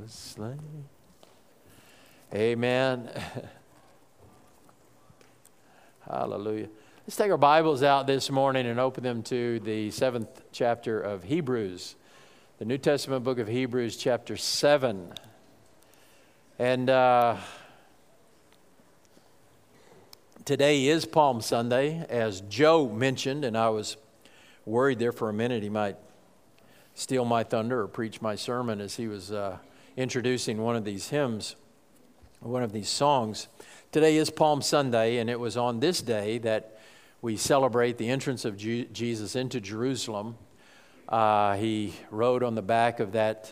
slain. Amen. Hallelujah. Let's take our Bibles out this morning and open them to the 7th chapter of Hebrews. The New Testament book of Hebrews, chapter 7. And today is Palm Sunday, as Joe mentioned, and I was worried there for a minute he might steal my thunder or preach my sermon as he was introducing one of these hymns, one of these songs. Today is Palm Sunday, and it was on this day that we celebrate the entrance of Jesus into Jerusalem. He rode on the back of that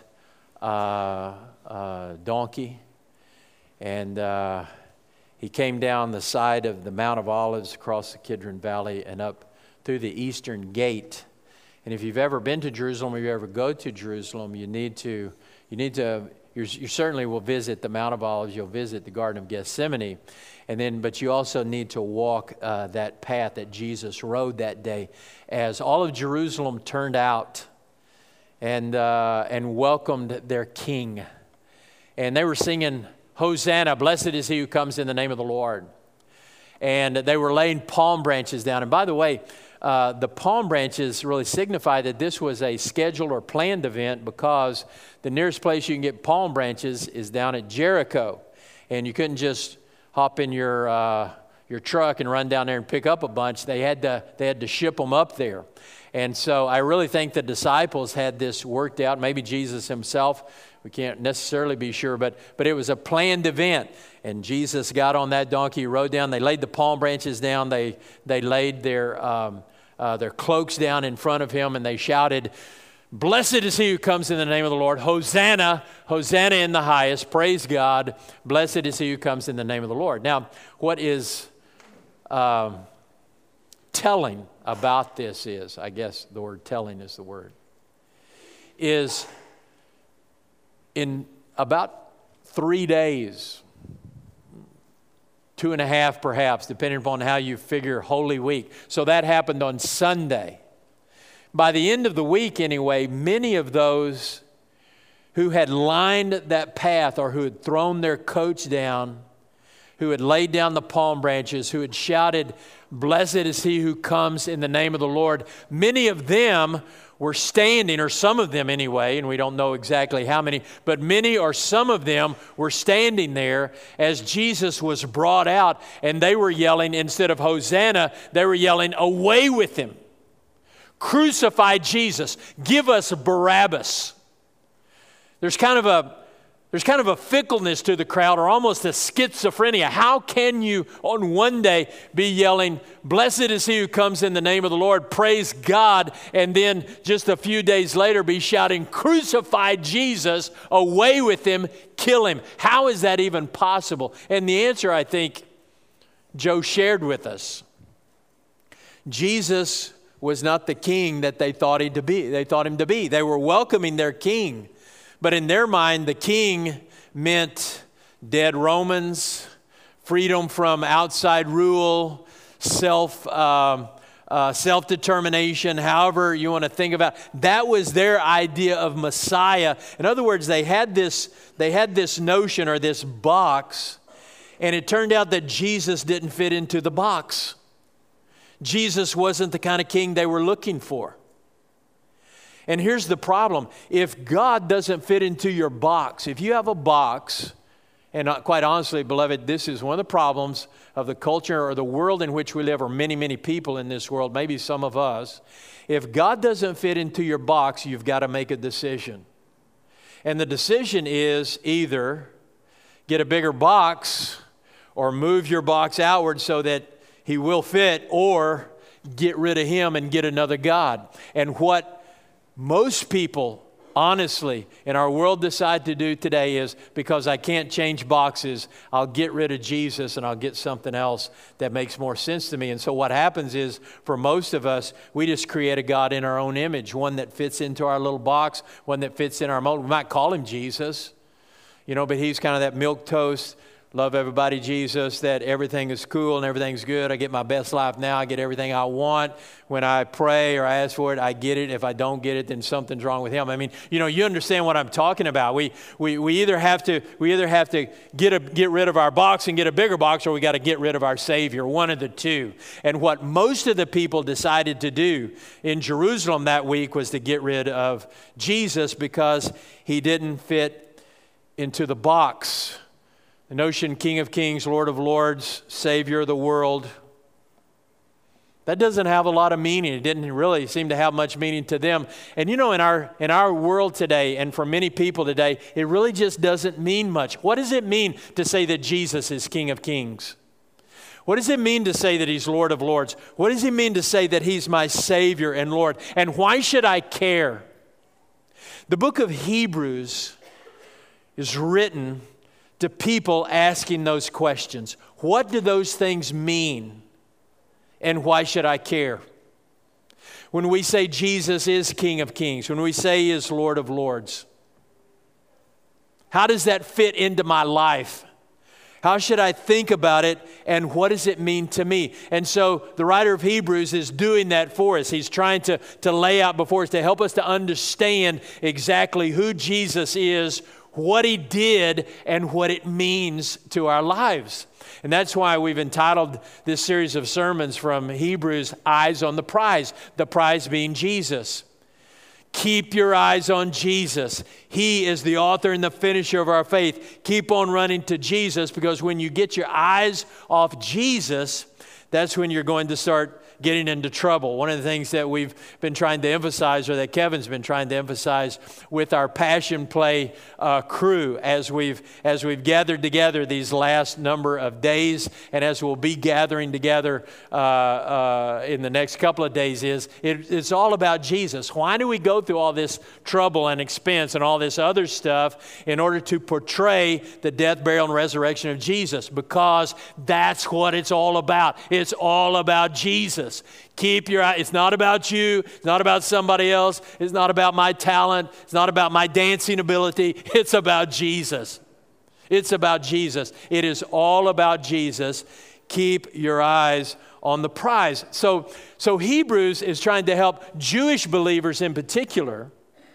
donkey, and he came down the side of the Mount of Olives across the Kidron Valley and up through the eastern gate. And if you've ever been to Jerusalem, or you ever go to Jerusalem, you certainly will visit the Mount of Olives. You'll visit the Garden of Gethsemane, but you also need to walk that path that Jesus rode that day, as all of Jerusalem turned out and welcomed their King, and they were singing, "Hosanna! Blessed is he who comes in the name of the Lord." And they were laying palm branches down. And by the way, the palm branches really signify that this was a scheduled or planned event, because the nearest place you can get palm branches is down at Jericho. And you couldn't just hop in your truck and run down there and pick up a bunch. They had to ship them up there. And so I really think the disciples had this worked out, maybe Jesus himself. We can't necessarily be sure, but it was a planned event. And Jesus got on that donkey, rode down. They laid the palm branches down. They laid their cloaks down in front of him, and they shouted, "Blessed is he who comes in the name of the Lord. Hosanna, Hosanna in the highest. Praise God. Blessed is he who comes in the name of the Lord." Now, what is telling about this is, I guess the word telling is the word, is in about 3 days, 2.5 perhaps, depending upon how you figure Holy Week. So that happened on Sunday. By the end of the week anyway, many of those who had lined that path, or who had thrown their coats down, who had laid down the palm branches, who had shouted, "Blessed is he who comes in the name of the Lord," many of them were standing, or some of them anyway, and we don't know exactly how many, but many or some of them were standing there as Jesus was brought out, and they were yelling, instead of Hosanna, they were yelling, "Away with him! Crucify Jesus! Give us Barabbas!" There's kind of a fickleness to the crowd, or almost a schizophrenia. How can you on one day be yelling, "Blessed is he who comes in the name of the Lord, praise God," and then just a few days later be shouting, "Crucify Jesus, away with him, kill him"? How is that even possible? And the answer, I think, Joe shared with us. Jesus was not the king that they thought him to be. They were welcoming their king. But in their mind, the king meant dead Romans, freedom from outside rule, self-determination, however you want to think about it. That was their idea of Messiah. In other words, they had this notion, or this box, and it turned out that Jesus didn't fit into the box. Jesus wasn't the kind of king they were looking for. And here's the problem. If God doesn't fit into your box, if you have a box, and quite honestly, beloved, this is one of the problems of the culture or the world in which we live, or many, many people in this world, maybe some of us. If God doesn't fit into your box, you've got to make a decision. And the decision is either get a bigger box, or move your box outward so that he will fit, or get rid of him and get another God. And what most people, honestly, in our world decide to do today is, because I can't change boxes, I'll get rid of Jesus and I'll get something else that makes more sense to me. And so what happens is, for most of us, we just create a God in our own image, one that fits into our little box, one that fits in our mold. We might call him Jesus, but he's kind of that milquetoast, love everybody, Jesus, that everything is cool and everything's good. I get my best life now. I get everything I want. When I pray or I ask for it, I get it. If I don't get it, then something's wrong with him. I mean, you understand what I'm talking about. We either have to get rid of our box and get a bigger box, or we got to get rid of our Savior, one of the two. And what most of the people decided to do in Jerusalem that week was to get rid of Jesus because he didn't fit into the box. The notion King of Kings, Lord of Lords, Savior of the world, that doesn't have a lot of meaning. It didn't really seem to have much meaning to them. And in our world today, and for many people today, it really just doesn't mean much. What does it mean to say that Jesus is King of Kings? What does it mean to say that he's Lord of Lords? What does it mean to say that he's my Savior and Lord? And why should I care? The book of Hebrews is written to people asking those questions. What do those things mean? And why should I care? When we say Jesus is King of Kings, when we say he is Lord of Lords, how does that fit into my life? How should I think about it, and what does it mean to me? And so the writer of Hebrews is doing that for us. He's trying to lay out before us to help us to understand exactly who Jesus is, what he did, and what it means to our lives. And that's why we've entitled this series of sermons from Hebrews, Eyes on the Prize being Jesus. Keep your eyes on Jesus. He is the author and the finisher of our faith. Keep on running to Jesus, because when you get your eyes off Jesus, that's when you're going to start getting into trouble. One of the things that we've been trying to emphasize, or that Kevin's been trying to emphasize with our Passion Play crew as we've gathered together these last number of days, and as we'll be gathering together in the next couple of days, it's all about Jesus. Why do we go through all this trouble and expense and all this other stuff in order to portray the death, burial, and resurrection of Jesus? Because that's what it's all about. It's all about Jesus. Keep your eye. It's not about you. It's not about somebody else. It's not about my talent. It's not about my dancing ability. It's about Jesus. It's about Jesus. It is all about Jesus. Keep your eyes on the prize. So Hebrews is trying to help Jewish believers in particular.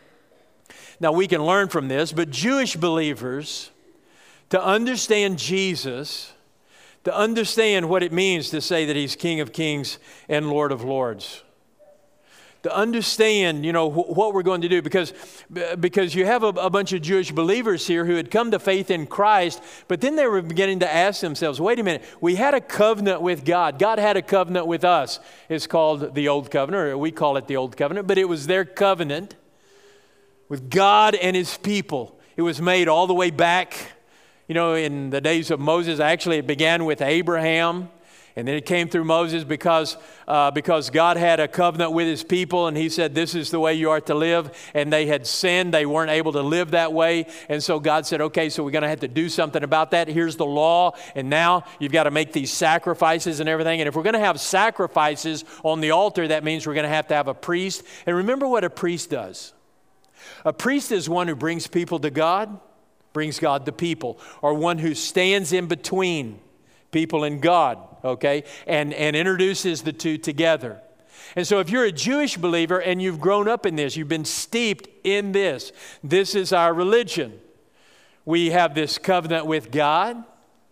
Now we can learn from this, but Jewish believers to understand Jesus, to understand what it means to say that he's King of Kings and Lord of Lords. To understand, what we're going to do. Because you have a bunch of Jewish believers here who had come to faith in Christ, but then they were beginning to ask themselves, wait a minute, we had a covenant with God. God had a covenant with us. It's called the Old Covenant, or we call it the Old Covenant, but it was their covenant with God and his people. It was made all the way back in the days of Moses. Actually, it began with Abraham, and then it came through Moses because God had a covenant with his people, and he said, this is the way you are to live. And they had sinned. They weren't able to live that way. And so God said, okay, so we're going to have to do something about that. Here's the law. And now you've got to make these sacrifices and everything. And if we're going to have sacrifices on the altar, that means we're going to have a priest. And remember what a priest does. A priest is one who brings people to God, brings God to people, or one who stands in between people and God, okay, and introduces the two together. And so if you're a Jewish believer and you've grown up in this, you've been steeped in this is our religion. We have this covenant with God,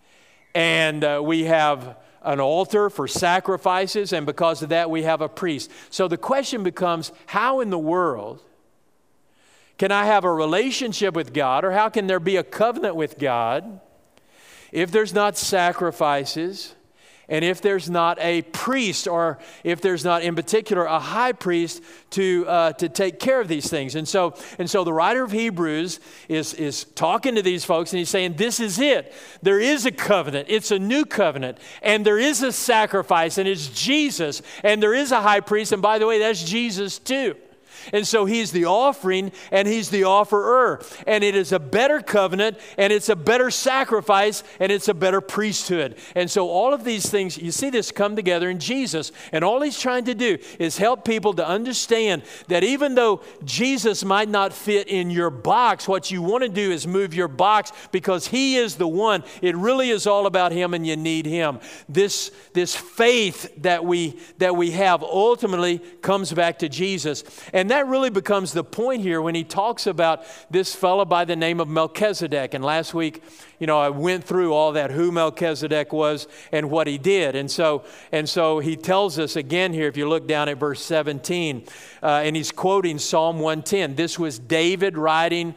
and we have an altar for sacrifices, and because of that we have a priest. So the question becomes, how in the world can I have a relationship with God, or how can there be a covenant with God if there's not sacrifices, and if there's not a priest, or if there's not in particular a high priest to take care of these things? And so the writer of Hebrews is talking to these folks, and he's saying, this is it. There is a covenant. It's a new covenant, and there is a sacrifice, and it's Jesus, and there is a high priest, and by the way, that's Jesus too. And so he's the offering and he's the offerer. And it is a better covenant and it's a better sacrifice and it's a better priesthood. And so all of these things, you see this come together in Jesus. And all he's trying to do is help people to understand that even though Jesus might not fit in your box, what you want to do is move your box because he is the one. It really is all about him and you need him. This faith that we have ultimately comes back to Jesus. And that really becomes the point here when he talks about this fellow by the name of Melchizedek. And last week, I went through all that, who Melchizedek was and what he did. And so he tells us again here, if you look down at verse 17, and he's quoting Psalm 110. This was David writing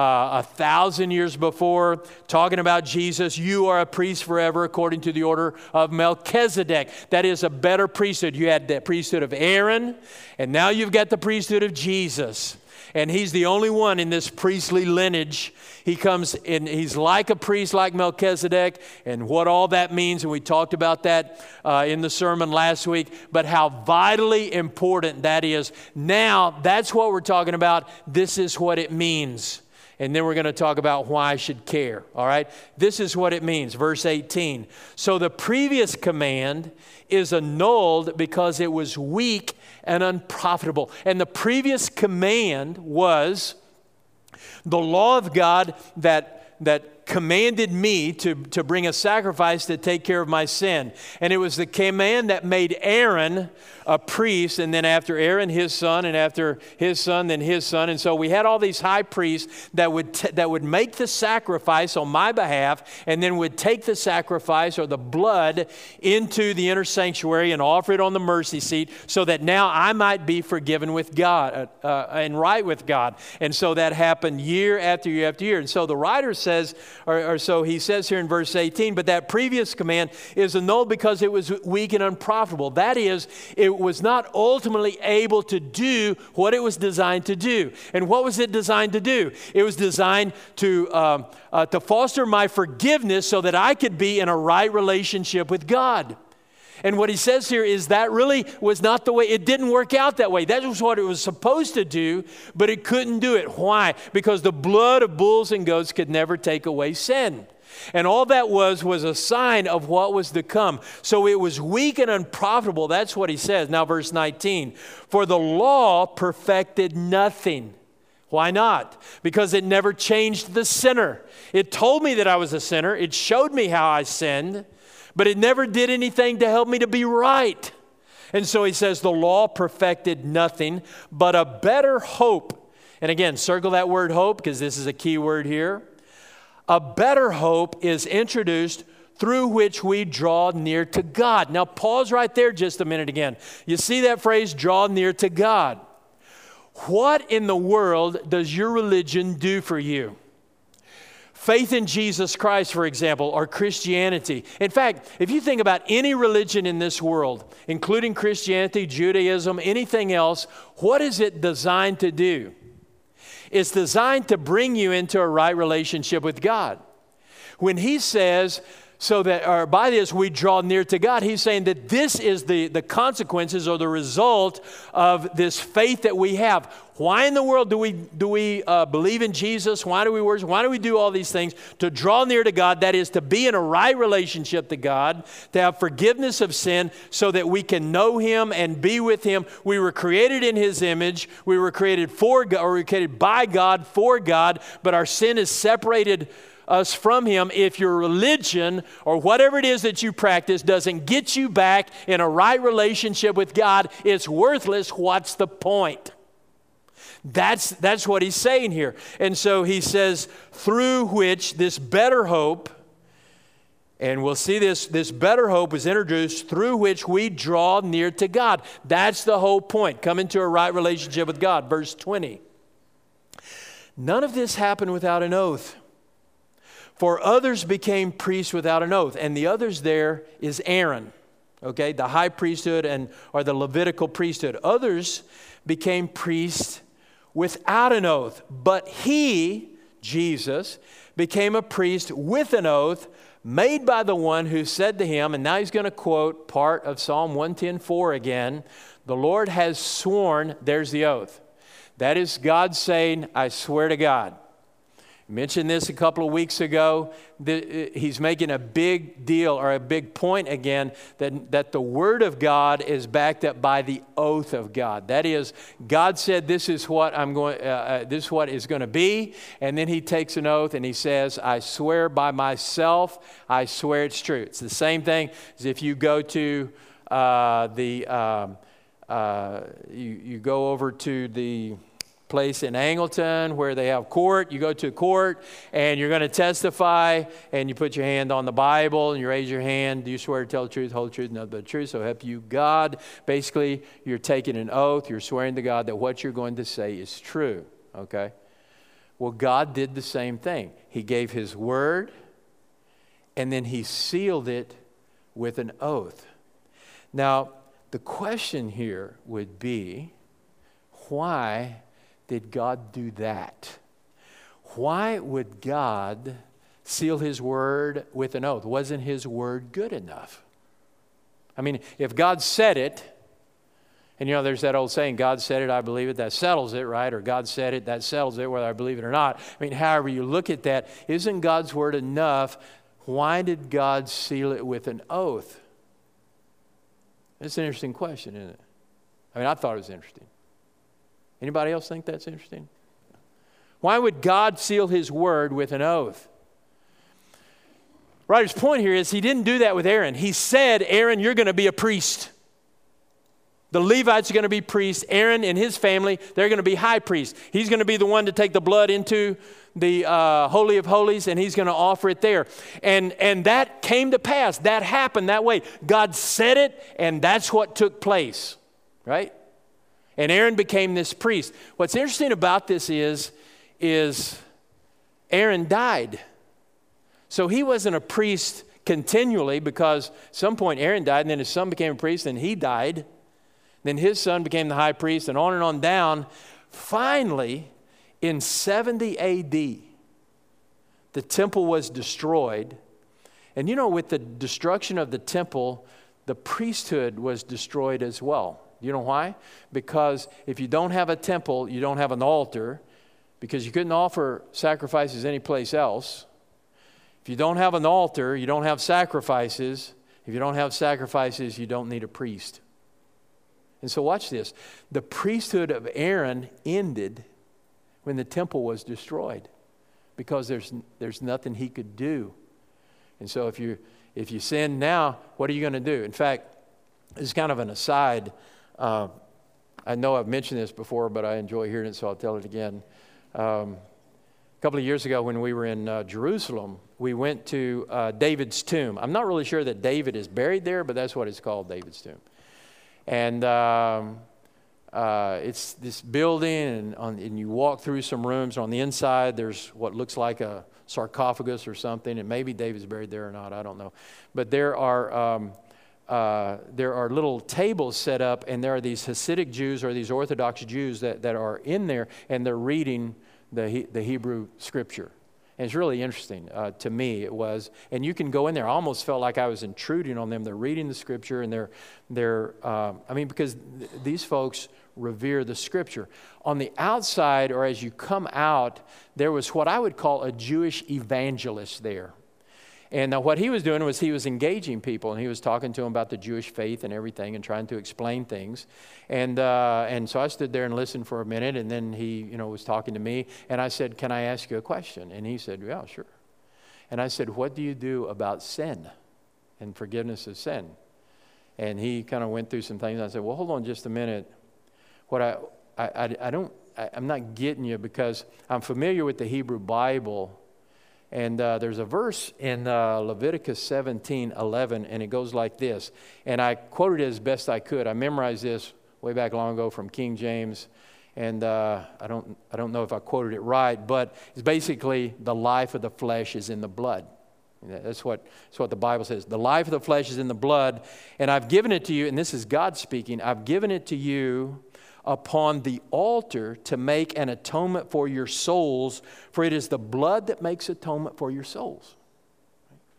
1,000 years before, talking about Jesus. You are a priest forever according to the order of Melchizedek. That is a better priesthood. You had the priesthood of Aaron, and now you've got the priesthood of Jesus. And he's the only one in this priestly lineage. He comes in, he's like a priest like Melchizedek, and what all that means, and we talked about that in the sermon last week, but how vitally important that is. Now, that's what we're talking about. This is what it means. And then we're going to talk about why I should care, all right? This is what it means, verse 18. So the previous command is annulled because it was weak and unprofitable. And the previous command was the law of God that commanded me to bring a sacrifice to take care of my sin. And it was the command that made Aaron a priest, and then after Aaron, his son, and after his son, then his son. And so we had all these high priests that would make the sacrifice on my behalf, and then would take the sacrifice or the blood into the inner sanctuary and offer it on the mercy seat so that now I might be forgiven with God and right with God. And so that happened year after year after year. And so the writer says, or so he says here in verse 18, but that previous command is annulled because it was weak and unprofitable. That is, it was not ultimately able to do what it was designed to do. And what was it designed to do? It was designed to foster my forgiveness so that I could be in a right relationship with God. And what he says here is that really was not the way, it didn't work out that way. That was what it was supposed to do, but it couldn't do it. Why? Because the blood of bulls and goats could never take away sin. And all that was a sign of what was to come. So it was weak and unprofitable. That's what he says. Now verse 19, for the law perfected nothing. Why not? Because it never changed the sinner. It told me that I was a sinner. It showed me how I sinned, but it never did anything to help me to be right. And so he says the law perfected nothing, but a better hope. And again, circle that word hope because this is a key word here. A better hope is introduced through which we draw near to God. Now pause right there just a minute again. You see that phrase, draw near to God. What in the world does your religion do for you? Faith in Jesus Christ, for example, or Christianity. In fact, if you think about any religion in this world, including Christianity, Judaism, anything else, what is it designed to do? It's designed to bring you into a right relationship with God. When he says, so that, or by this we draw near to God, he's saying that this is the consequences or the result of this faith that we have. Why in the world do we believe in Jesus? Why do we worship? Why do we do all these things? To draw near to God, that is to be in a right relationship to God, to have forgiveness of sin so that we can know him and be with him. We were created in his image. We were created for God, or we were created by God for God, but our sin has separated us from him. If your religion or whatever it is that you practice doesn't get you back in a right relationship with God, it's worthless. What's the point? That's what he's saying here. And so he says, through which this better hope, and we'll see this better hope is introduced through which we draw near to God. That's the whole point. Come into a right relationship with God. Verse 20. None of this happened without an oath. For others became priests without an oath. And the others there is Aaron, okay, the high priesthood or the Levitical priesthood. Others became priests without an oath. But he, Jesus, became a priest with an oath made by the one who said to him, and now he's going to quote part of Psalm 110:4 again, the Lord has sworn, there's the oath. That is God saying, I swear to God. I mentioned this a couple of weeks ago. He's making a big deal or a big point again that the Word of God is backed up by the oath of God. That is, God said, this is what this is what is going to be. And then he takes an oath and he says, I swear by myself, I swear it's true. It's the same thing as if you go to you go over to the place in Angleton where they have court. You go to court and you're going to testify and you put your hand on the Bible and you raise your hand. Do you swear to tell the truth, whole truth, nothing but the truth, so help you God? Basically, you're taking an oath. You're swearing to God that what you're going to say is true. Okay? Well, God did the same thing. He gave his word and then he sealed it with an oath. Now, the question here would be, why did God do that? Why would God seal his word with an oath? Wasn't his word good enough? I mean, if God said it, and there's that old saying, God said it, I believe it, that settles it, right? Or God said it, that settles it, whether I believe it or not. I mean, however you look at that, isn't God's word enough? Why did God seal it with an oath? It's an interesting question, isn't it? I mean, I thought it was interesting. Anybody else think that's interesting? Why would God seal his word with an oath? Writer's point here is he didn't do that with Aaron. He said, Aaron, you're going to be a priest. The Levites are going to be priests. Aaron and his family, they're going to be high priests. He's going to be the one to take the blood into the Holy of Holies, and he's going to offer it there. And that came to pass. That happened that way. God said it, and that's what took place, right? And Aaron became this priest. What's interesting about this is Aaron died. So he wasn't a priest continually, because at some point Aaron died, and then his son became a priest, and he died. Then his son became the high priest, and on down. Finally, in 70 A.D., the temple was destroyed. And with the destruction of the temple, the priesthood was destroyed as well. You know why? Because if you don't have a temple, you don't have an altar, because you couldn't offer sacrifices anyplace else. If you don't have an altar, you don't have sacrifices. If you don't have sacrifices, you don't need a priest. And so watch this. The priesthood of Aaron ended when the temple was destroyed, because there's nothing he could do. And so if you sin now, what are you going to do? In fact, this is kind of an aside. I know I've mentioned this before, but I enjoy hearing it, so I'll tell it again. A couple of years ago when we were in Jerusalem, we went to David's tomb. I'm not really sure that David is buried there, but that's what it's called, David's tomb. And it's this building, and you walk through some rooms. On the inside, there's what looks like a sarcophagus or something, and maybe David's buried there or not, I don't know. But there are little tables set up, and there are these Hasidic Jews or these Orthodox Jews that are in there, and they're reading the Hebrew Scripture. And it's really interesting to me. It was, and you can go in there. I almost felt like I was intruding on them. They're reading the Scripture, and because these folks revere the Scripture. On the outside, or as you come out, there was what I would call a Jewish evangelist there. And what he was doing was he was engaging people, and he was talking to them about the Jewish faith and everything, and trying to explain things. And so I stood there and listened for a minute, and then he, was talking to me, and I said, "Can I ask you a question?" And he said, "Yeah, sure." And I said, "What do you do about sin and forgiveness of sin?" And he kind of went through some things. I said, "Well, hold on just a minute. I'm not getting you, because I'm familiar with the Hebrew Bible." And there's a verse in Leviticus 17:11, and it goes like this. And I quoted it as best I could. I memorized this way back long ago from King James, and I don't know if I quoted it right, but it's basically the life of the flesh is in the blood. That's what the Bible says. The life of the flesh is in the blood, and I've given it to you, and this is God speaking, I've given it to you upon the altar to make an atonement for your souls, for it is the blood that makes atonement for your souls.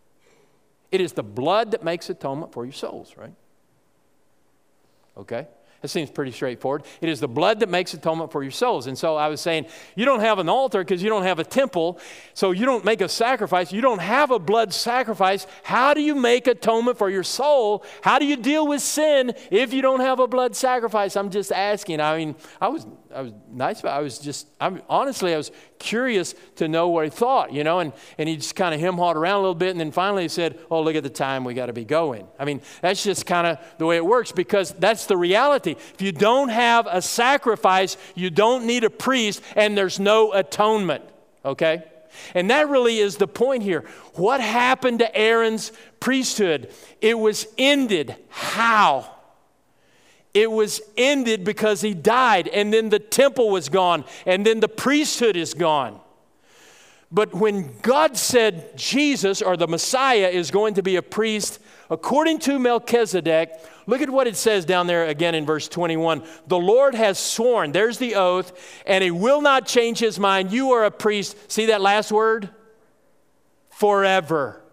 It is the blood that makes atonement for your souls, right? Okay? That seems pretty straightforward. It is the blood that makes atonement for your souls. And so I was saying, you don't have an altar because you don't have a temple, so you don't make a sacrifice. You don't have a blood sacrifice. How do you make atonement for your soul? How do you deal with sin if you don't have a blood sacrifice? I'm just asking. I mean, I was nice about it. I was curious to know what he thought, you know, and he just kind of hem-hawed around a little bit, and then finally he said, oh, look at the time, we got to be going. I mean, that's just kind of the way it works, because that's the reality. If you don't have a sacrifice, you don't need a priest, and there's no atonement, okay? And that really is the point here. What happened to Aaron's priesthood? It was ended. How? It was ended because he died, and then the temple was gone, and then the priesthood is gone. But when God said Jesus, or the Messiah, is going to be a priest according to Melchizedek, look at what it says down there again in verse 21. The Lord has sworn, there's the oath, and he will not change his mind. You are a priest. See that last word? Forever.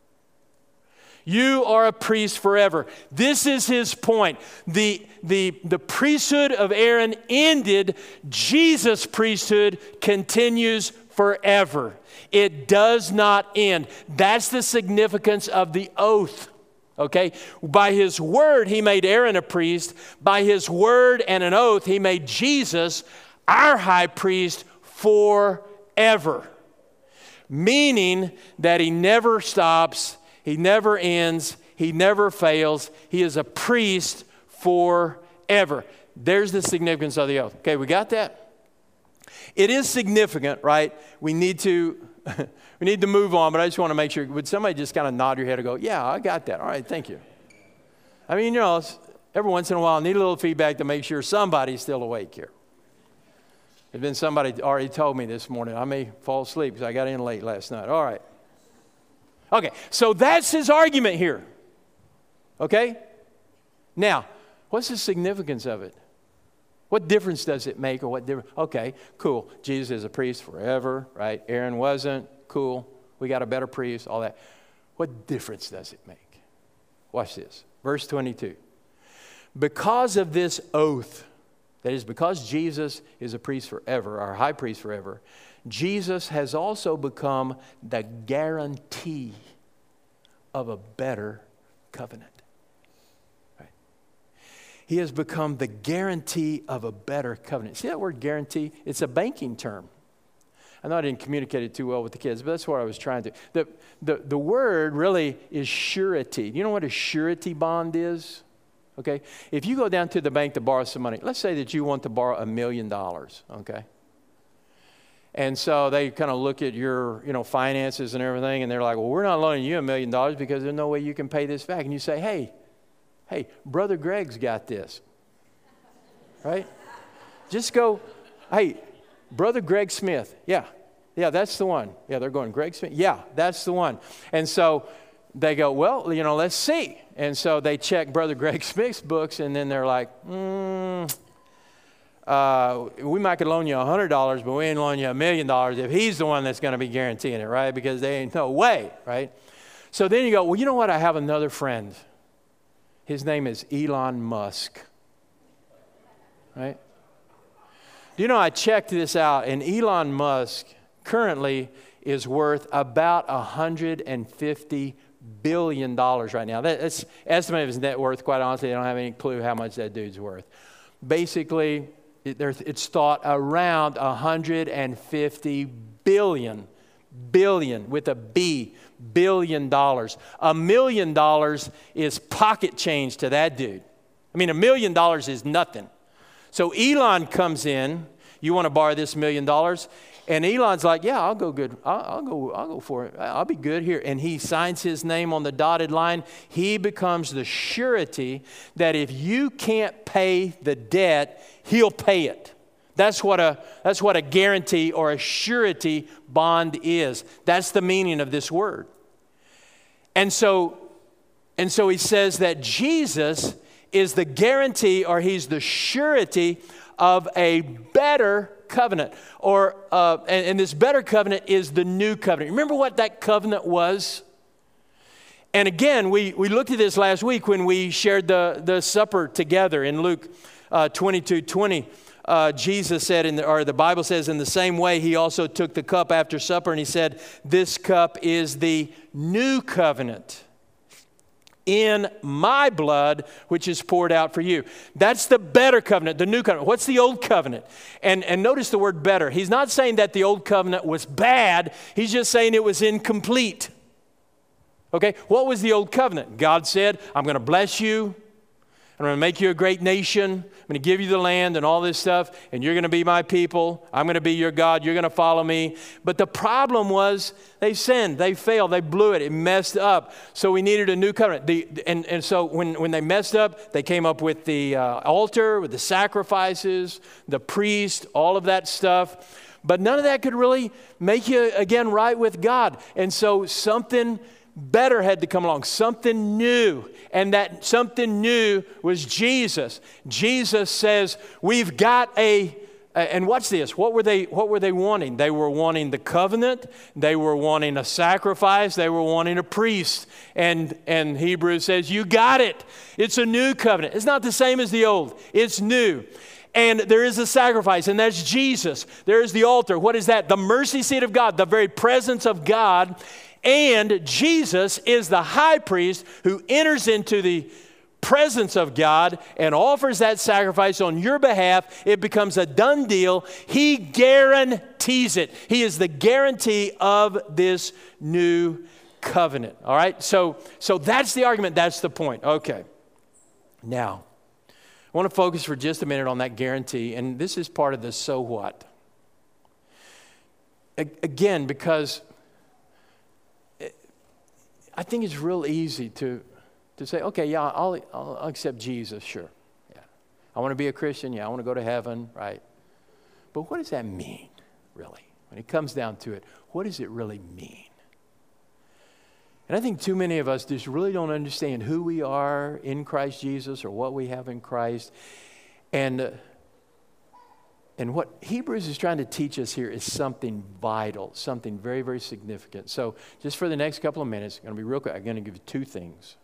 You are a priest forever. This is his point. The priesthood of Aaron ended. Jesus' priesthood continues forever. It does not end. That's the significance of the oath. Okay? By his word, he made Aaron a priest. By his word and an oath, he made Jesus our high priest forever. Meaning that he never stops. He never ends. He never fails. He is a priest forever. There's the significance of the oath. Okay, we got that? It is significant, right? We need to move on, but I just want to make sure. Would somebody just kind of nod your head and go, yeah, I got that. All right, thank you. I mean, you know, every once in a while I need a little feedback to make sure somebody's still awake here. There's been somebody already told me this morning. I may fall asleep because I got in late last night. All right. Okay, so that's his argument here. Okay? Now, what's the significance of it? What difference does it make, or what difference? Okay, cool. Jesus is a priest forever, right? Aaron wasn't. Cool. We got a better priest, all that. What difference does it make? Watch this. Verse 22. Because of this oath, that is, because Jesus is a priest forever, our high priest forever, Jesus has also become the guarantee of a better covenant. Right? He has become the guarantee of a better covenant. See that word guarantee? It's a banking term. I know I didn't communicate it too well with the kids, but that's what I was trying to. The word really is surety. You know what a surety bond is? Okay? If you go down to the bank to borrow some money, let's say that you want to borrow $1 million, okay? And so they kind of look at your, finances and everything, and they're like, well, we're not loaning you $1 million because there's no way you can pay this back. And you say, hey, Brother Greg's got this, right? Just go, hey, Brother Greg Smith, yeah, that's the one. Yeah, they're going, Greg Smith, yeah, that's the one. And so they go, well, let's see. And so they check Brother Greg Smith's books, and then they're like, we might could loan you $100, but we ain't loan you $1 million if he's the one that's going to be guaranteeing it, right? Because there ain't no way, right? So then you go, well, you know what? I have another friend. His name is Elon Musk, right? Do you know, I checked this out, and Elon Musk currently is worth about $150 billion right now. That's estimated his net worth. Quite honestly, I don't have any clue how much that dude's worth. Basically, it's thought around $150 billion with a B, $billion. $1 million is pocket change to that dude. I mean, $1 million is nothing. So Elon comes in, you want to borrow this $1 million? And Elon's like, yeah, I'll go good. I'll go for it. I'll be good here. And he signs his name on the dotted line. He becomes the surety that if you can't pay the debt, he'll pay it. That's what a guarantee or a surety bond is. That's the meaning of this word. And so he says that Jesus is the guarantee, or he's the surety of a better covenant, and this better covenant is the new covenant. Remember what that covenant was? And again, we looked at this last week when we shared the supper together in Luke 22:20, Jesus said, or the Bible says, in the same way, he also took the cup after supper and he said, this cup is the new covenant in my blood, which is poured out for you. That's the better covenant, the new covenant. What's the old covenant? And notice the word better. He's not saying that the old covenant was bad. He's just saying it was incomplete. Okay, what was the old covenant? God said, I'm going to bless you. I'm going to make you a great nation. I'm going to give you the land and all this stuff. And you're going to be my people. I'm going to be your God. You're going to follow me. But the problem was they sinned. They failed. They blew it. It messed up. So we needed a new covenant. And so when they messed up, they came up with the altar, with the sacrifices, the priest, all of that stuff. But none of that could really make you, again, right with God. And so something better had to come along, something new. And that something new was Jesus. Jesus says, we've got and watch this, what were they wanting? They were wanting the covenant, they were wanting a sacrifice, they were wanting a priest. And Hebrews says, you got it. It's a new covenant. It's not the same as the old. It's new. And there is a sacrifice, and that's Jesus. There is the altar. What is that? The mercy seat of God, the very presence of God. And Jesus is the high priest who enters into the presence of God and offers that sacrifice on your behalf. It becomes a done deal. He guarantees it. He is the guarantee of this new covenant. All right? So that's the argument. That's the point. Okay. Now, I want to focus for just a minute on that guarantee. And this is part of the so what. Again, because I think it's real easy to say, okay, yeah, I'll accept Jesus, sure. Yeah. I want to be a Christian, yeah, I want to go to heaven, right? But what does that mean, really? When it comes down to it, what does it really mean? And I think too many of us just really don't understand who we are in Christ Jesus or what we have in Christ. And what Hebrews is trying to teach us here is something vital, something very, very significant. So just for the next couple of minutes, I'm going to be real quick. I'm going to give you two things.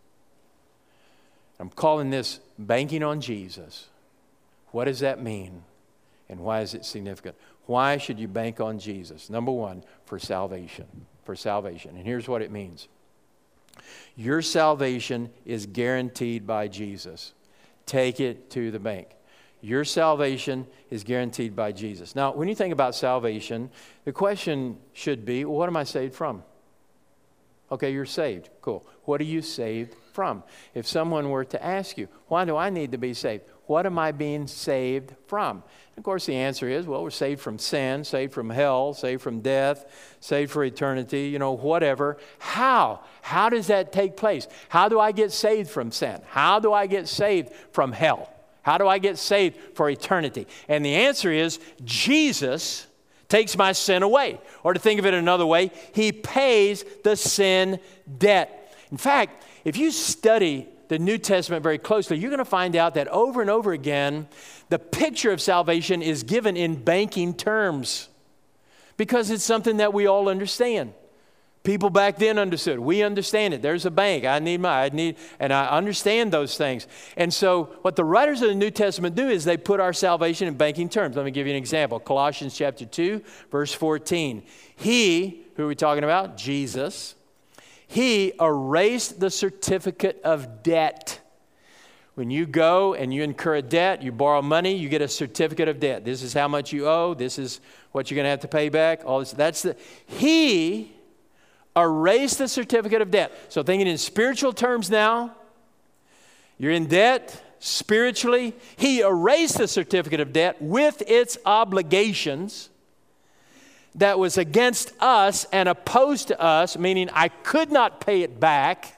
I'm calling this banking on Jesus. What does that mean? And why is it significant? Why should you bank on Jesus? Number one, for salvation. For salvation. And here's what it means. Your salvation is guaranteed by Jesus. Take it to the bank. Your salvation is guaranteed by Jesus. Now, when you think about salvation, the question should be, well, what am I saved from? Okay, you're saved. Cool. What are you saved from? If someone were to ask you, why do I need to be saved? What am I being saved from? Of course, the answer is, well, we're saved from sin, saved from hell, saved from death, saved for eternity, whatever. How? How does that take place? How do I get saved from sin? How do I get saved from hell? How do I get saved for eternity? And the answer is Jesus takes my sin away. Or to think of it another way, he pays the sin debt. In fact, if you study the New Testament very closely, you're going to find out that over and over again, the picture of salvation is given in banking terms because it's something that we all understand. People back then understood. We understand it. There's a bank. And I understand those things. And so what the writers of the New Testament do is they put our salvation in banking terms. Let me give you an example. Colossians chapter 2, verse 14. He, who are we talking about? Jesus. He erased the certificate of debt. When you go and you incur a debt, you borrow money, you get a certificate of debt. This is how much you owe. This is what you're going to have to pay back. All this. He erase the certificate of debt. So thinking in spiritual terms now, you're in debt spiritually. He erased the certificate of debt with its obligations that was against us and opposed to us, meaning I could not pay it back,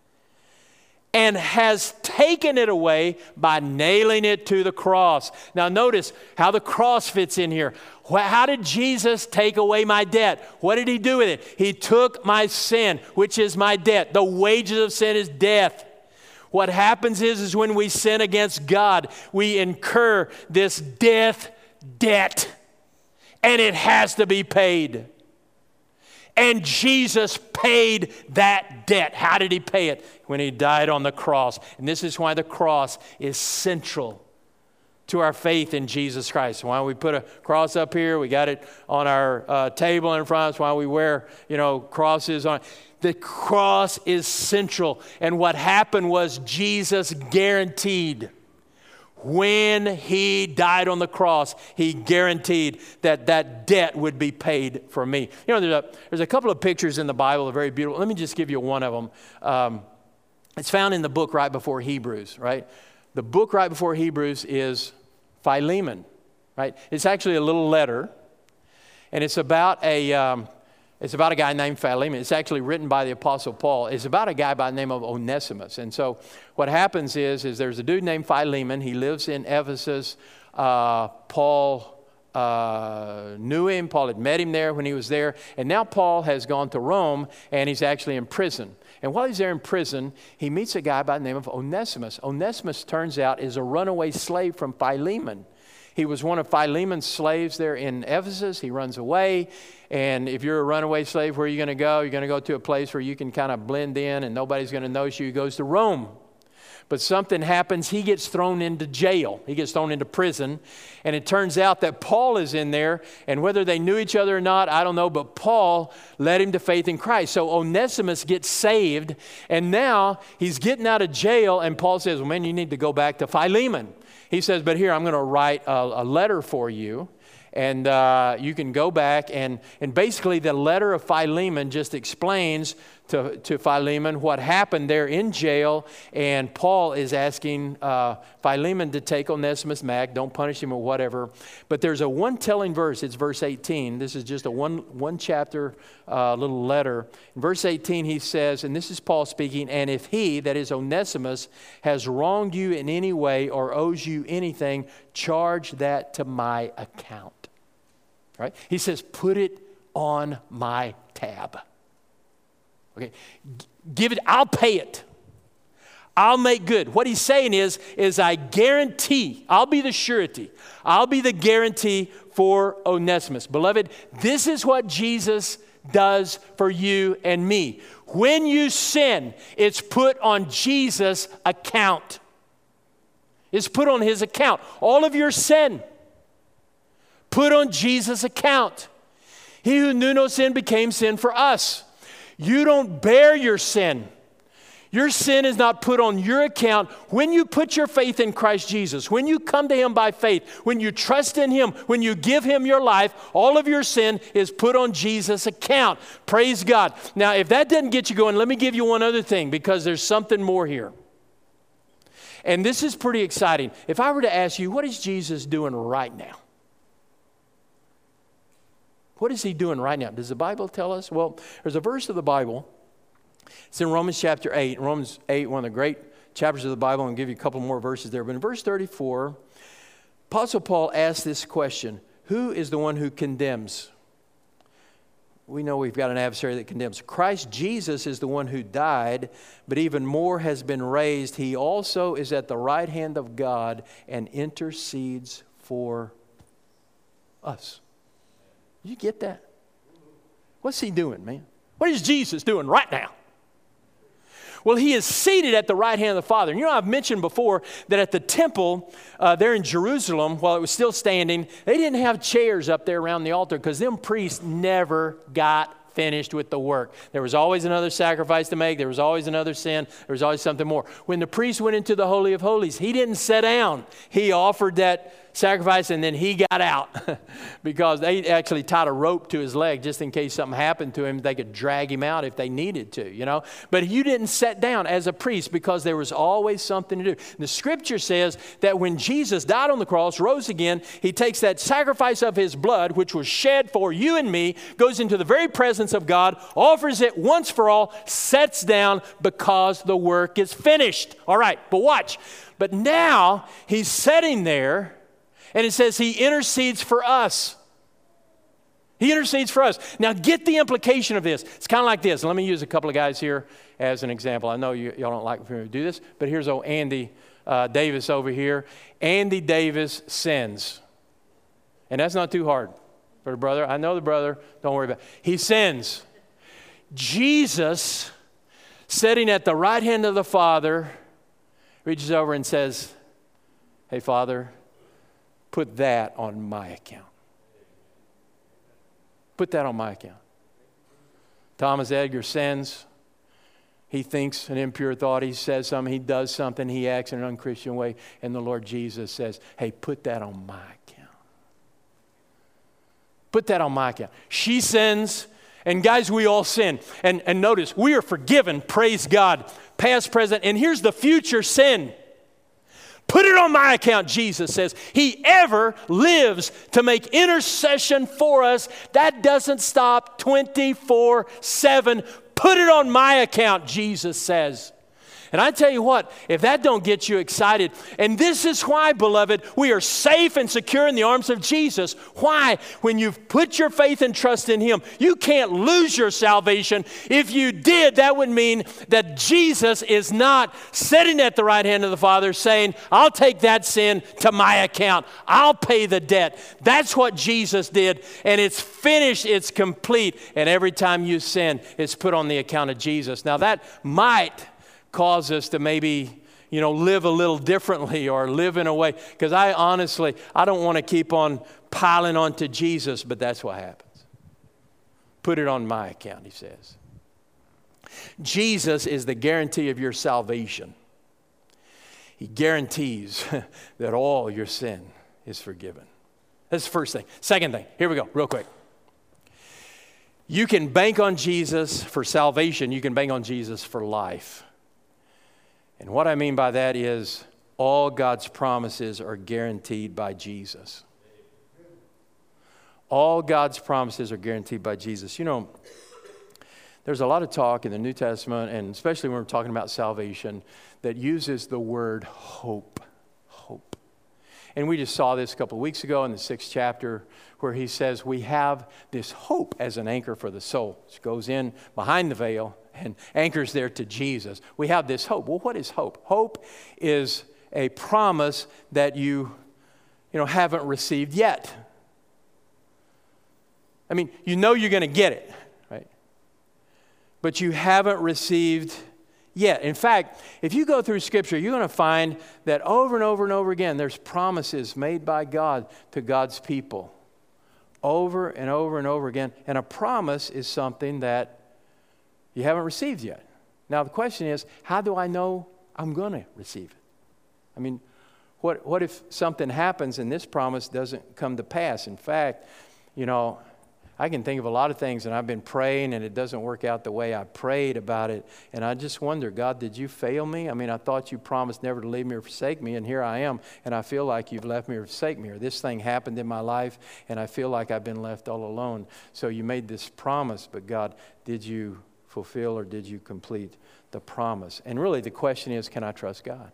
and has taken it away by nailing it to the cross. Now notice how the cross fits in here. How did Jesus take away my debt? What did he do with it? He took my sin, which is my debt. The wages of sin is death. What happens is when we sin against God, we incur this death debt, and it has to be paid. And Jesus paid that debt. How did he pay it? When he died on the cross. And this is why the cross is central to our faith in Jesus Christ. Why we put a cross up here, we got it on our table in front of us, why we wear, crosses on. The cross is central. And what happened was Jesus guaranteed, when he died on the cross, he guaranteed that that debt would be paid for me. There's a couple of pictures in the Bible that are very beautiful. Let me just give you one of them. It's found in the book right before Hebrews, right? The book right before Hebrews is Philemon, right? It's actually a little letter, and it's about a guy named Philemon. It's actually written by the Apostle Paul. It's about a guy by the name of Onesimus. And so what happens is there's a dude named Philemon. He lives in Ephesus. Paul knew him. Paul had met him there when he was there. And now Paul has gone to Rome, and he's actually in prison. And while he's there in prison, he meets a guy by the name of Onesimus. Onesimus, turns out, is a runaway slave from Philemon. He was one of Philemon's slaves there in Ephesus. He runs away. And if you're a runaway slave, where are you going to go? You're going to go to a place where you can kind of blend in and nobody's going to notice you. He goes to Rome. But something happens. He gets thrown into jail. He gets thrown into prison. And it turns out that Paul is in there. And whether they knew each other or not, I don't know. But Paul led him to faith in Christ. So Onesimus gets saved. And now he's getting out of jail. And Paul says, well, man, you need to go back to Philemon. He says, but here, I'm going to write a letter for you. And you can go back. And basically, the letter of Philemon just explains to Philemon what happened there in jail. And Paul is asking Philemon to take Onesimus back. Don't punish him or whatever. But there's a one telling verse. It's verse 18. This is just a one chapter little letter. In verse 18, he says, and this is Paul speaking, and if he, that is Onesimus, has wronged you in any way or owes you anything, charge that to my account. Right? He says, put it on my tab. Okay, give it, I'll pay it. I'll make good. What he's saying is I guarantee, I'll be the surety. I'll be the guarantee for Onesimus. Beloved, this is what Jesus does for you and me. When you sin, it's put on Jesus' account. It's put on his account. All of your sin, put on Jesus' account. He who knew no sin became sin for us. You don't bear your sin. Your sin is not put on your account. When you put your faith in Christ Jesus, when you come to him by faith, when you trust in him, when you give him your life, all of your sin is put on Jesus' account. Praise God. Now, if that doesn't get you going, let me give you one other thing, because there's something more here. And this is pretty exciting. If I were to ask you, what is Jesus doing right now? What is he doing right now? Does the Bible tell us? Well, there's a verse of the Bible. It's in Romans chapter 8. Romans 8, one of the great chapters of the Bible. I'll give you a couple more verses there. But in verse 34, Apostle Paul asks this question: who is the one who condemns? We know we've got an adversary that condemns. Christ Jesus is the one who died, but even more has been raised. He also is at the right hand of God and intercedes for us. You get that? What's he doing, man? What is Jesus doing right now? Well, he is seated at the right hand of the Father. And you know, I've mentioned before that at the temple there in Jerusalem, while it was still standing, they didn't have chairs up there around the altar because them priests never got finished with the work. There was always another sacrifice to make. There was always another sin. There was always something more. When the priest went into the Holy of Holies, he didn't sit down. He offered that sacrifice and then he got out because they actually tied a rope to his leg just in case something happened to him. They could drag him out if they needed to, you know. But you didn't sit down as a priest because there was always something to do. And the scripture says that when Jesus died on the cross, rose again, he takes that sacrifice of his blood, which was shed for you and me, goes into the very presence of God, offers it once for all, sets down because the work is finished. All right, but watch. But now he's sitting there, and it says he intercedes for us. He intercedes for us. Now get the implication of this. It's kind of like this. Let me use a couple of guys here as an example. I know y'all don't like for me to do this, but here's old Andy Davis over here. Andy Davis sins. And that's not too hard for the brother. I know the brother. Don't worry about it. He sins. Jesus, sitting at the right hand of the Father, reaches over and says, hey, Father, put that on my account. Put that on my account. Thomas Edgar sins. He thinks an impure thought. He says something. He does something. He acts in an unchristian way. And the Lord Jesus says, hey, put that on my account. Put that on my account. She sins. And guys, we all sin. And notice, we are forgiven. Praise God. Past, present. And here's the future sin. Put it on my account, Jesus says. He ever lives to make intercession for us. That doesn't stop 24/7. Put it on my account, Jesus says. And I tell you what, if that don't get you excited, and this is why, beloved, we are safe and secure in the arms of Jesus. Why? When you've put your faith and trust in Him, you can't lose your salvation. If you did, that would mean that Jesus is not sitting at the right hand of the Father saying, I'll take that sin to my account. I'll pay the debt. That's what Jesus did, and it's finished, it's complete, and every time you sin, it's put on the account of Jesus. Now that might cause us to maybe, live a little differently or live in a way. Because I don't want to keep on piling onto Jesus, but that's what happens. Put it on my account, he says. Jesus is the guarantee of your salvation. He guarantees that all your sin is forgiven. That's the first thing. Second thing, here we go, real quick. You can bank on Jesus for salvation. You can bank on Jesus for life. And what I mean by that is all God's promises are guaranteed by Jesus. All God's promises are guaranteed by Jesus. There's a lot of talk in the New Testament, and especially when we're talking about salvation, that uses the word hope. Hope. And we just saw this a couple of weeks ago in the 6th chapter where he says we have this hope as an anchor for the soul. It goes in behind the veil and anchors there to Jesus. We have this hope. Well, what is hope? Hope is a promise that you haven't received yet. I mean, you're going to get it, right? But you haven't received yet. In fact, if you go through Scripture, you're going to find that over and over and over again, there's promises made by God to God's people. Over and over and over again. And a promise is something that you haven't received yet. Now, the question is, how do I know I'm going to receive it? I mean, what if something happens and this promise doesn't come to pass? In fact, I can think of a lot of things, and I've been praying, and it doesn't work out the way I prayed about it. And I just wonder, God, did you fail me? I mean, I thought you promised never to leave me or forsake me, and here I am, and I feel like you've left me or forsake me, or this thing happened in my life, and I feel like I've been left all alone. So you made this promise, but God, did you fulfill or did you complete the promise? And really the question is, can I trust God?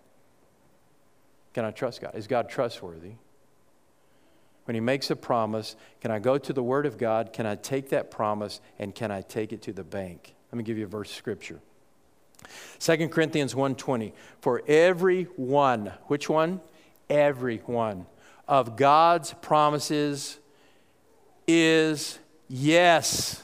Can I trust God? Is God trustworthy? When He makes a promise, can I go to the Word of God? Can I take that promise and can I take it to the bank? Let me give you a verse of Scripture. 2 Corinthians 1:20. For every one, which one? Every one of God's promises is yes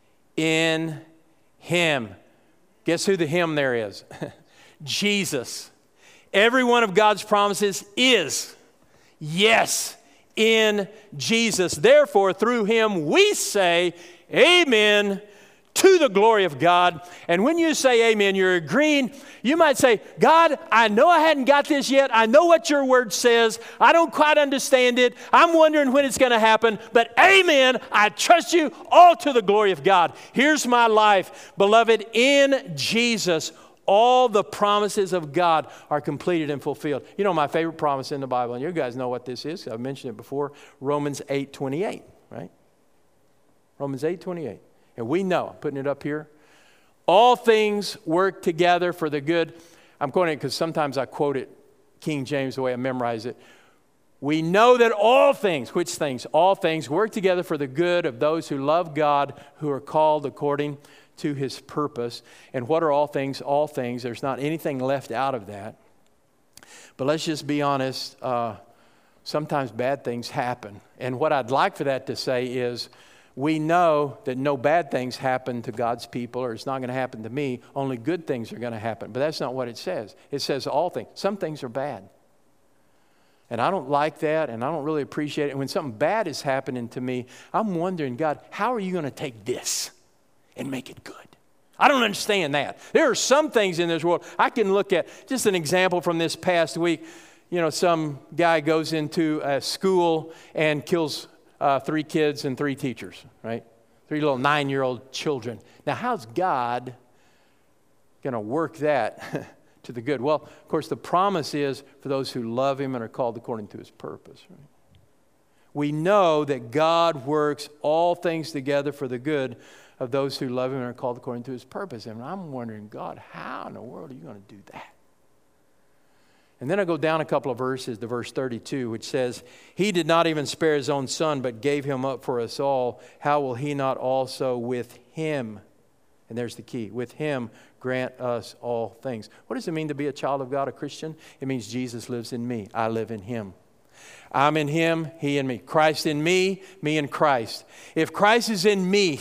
in Him. Guess who the Him there is? Jesus. Every one of God's promises is yes in Jesus. Therefore, through Him, we say amen to the glory of God. And when you say amen, you're agreeing. You might say, God, I know I hadn't got this yet. I know what your word says. I don't quite understand it. I'm wondering when it's going to happen. But amen, I trust you, all to the glory of God. Here's my life. Beloved, in Jesus, all the promises of God are completed and fulfilled. My favorite promise in the Bible, and you guys know what this is. I've mentioned it before, Romans 8:28, right? Romans 8:28. And we know, I'm putting it up here, all things work together for the good. I'm quoting it because sometimes I quote it King James the way I memorize it. We know that all things, which things? All things work together for the good of those who love God, who are called according to His purpose. And what are all things? All things. There's not anything left out of that. But let's just be honest. Sometimes bad things happen. And what I'd like for that to say is, we know that no bad things happen to God's people, or it's not going to happen to me. Only good things are going to happen. But that's not what it says. It says all things. Some things are bad. And I don't like that, and I don't really appreciate it. And when something bad is happening to me, I'm wondering, God, how are you going to take this and make it good? I don't understand that. There are some things in this world I can look at. Just an example from this past week. You know, some guy goes into a school and kills 3 kids and 3 teachers, right? 3 little 9-year-old children. Now, how's God going to work that to the good? Well, of course, the promise is for those who love him and are called according to his purpose. Right? We know that God works all things together for the good of those who love him and are called according to his purpose. And I'm wondering, God, how in the world are you going to do that? And then I go down a couple of verses to verse 32, which says, he did not even spare his own son, but gave him up for us all. How will he not also with him, and there's the key, with him grant us all things? What does it mean to be a child of God, a Christian? It means Jesus lives in me. I live in him. I'm in him, he in me. Christ in me in Christ. If Christ is in me,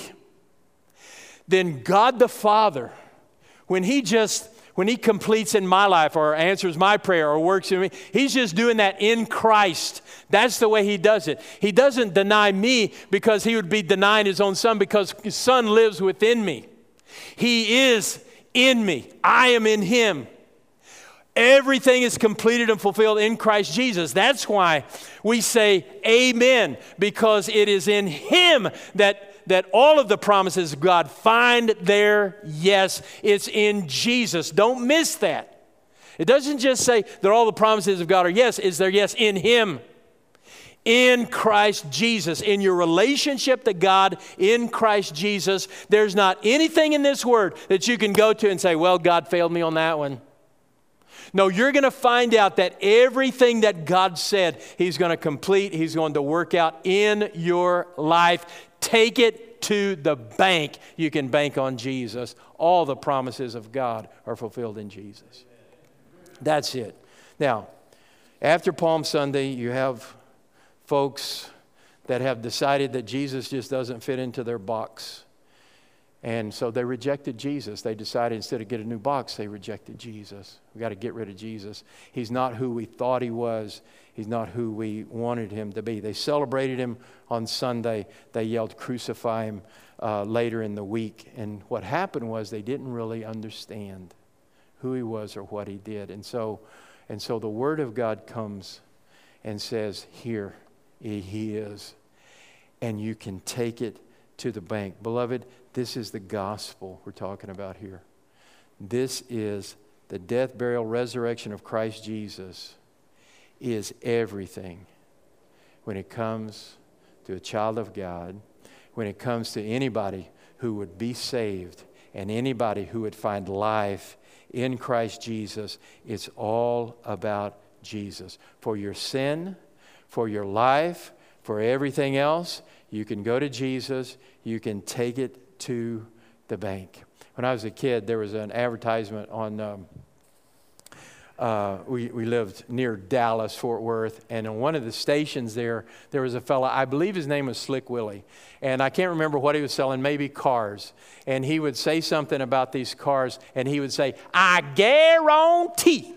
then God the Father, when he completes in my life or answers my prayer or works in me, he's just doing that in Christ. That's the way he does it. He doesn't deny me because he would be denying his own son, because his son lives within me. He is in me. I am in him. Everything is completed and fulfilled in Christ Jesus. That's why we say amen, because it is in him that all of the promises of God find their yes. It's in Jesus. Don't miss that. It doesn't just say that all the promises of God are yes. It's their yes in him. In Christ Jesus. In your relationship to God in Christ Jesus, there's not anything in this word that you can go to and say, well, God failed me on that one. No, you're going to find out that everything that God said he's going to complete, he's going to work out in your life. Take it to the bank. You can bank on Jesus. All the promises of God are fulfilled in Jesus. That's it. Now, after Palm Sunday, you have folks that have decided that Jesus just doesn't fit into their box. And so they rejected Jesus. They decided instead of get a new box, they rejected Jesus. We got to get rid of Jesus. He's not who we thought he was. He's not who we wanted him to be. They celebrated him on Sunday. They yelled, crucify him later in the week. And what happened was they didn't really understand who he was or what he did. And so the Word of God comes and says, here he is. And you can take it to the bank. Beloved, this is the gospel we're talking about here. This is the death, burial, resurrection of Christ Jesus is everything when it comes to a child of God, when it comes to anybody who would be saved and anybody who would find life in Christ Jesus. It's all about Jesus. For your sin, for your life, for everything else, you can go to Jesus. You can take it to the bank. When I was a kid, there was an advertisement on, we lived near Dallas, Fort Worth, and on one of the stations there was a fella, I believe his name was Slick Willie, and I can't remember what he was selling, maybe cars, and he would say something about these cars, and he would say, I guarantee.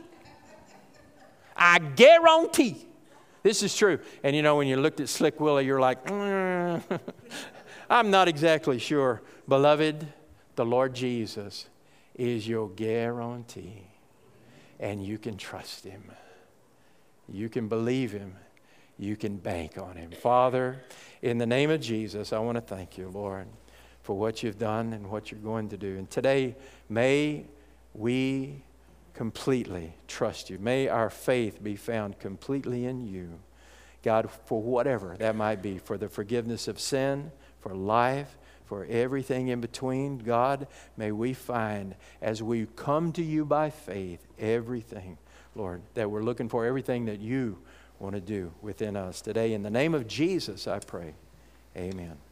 This is true. And you know, when you looked at Slick Willie, you're like, I'm not exactly sure. Beloved, the Lord Jesus is your guarantee. And you can trust him. You can believe him. You can bank on him. Father, in the name of Jesus, I want to thank you, Lord, for what you've done and what you're going to do. And today, may we completely trust you. May our faith be found completely in you. God, for whatever that might be, for the forgiveness of sin, for life, for everything in between, God, may we find as we come to you by faith, everything, Lord, that we're looking for, everything that you want to do within us today. In the name of Jesus, I pray. Amen.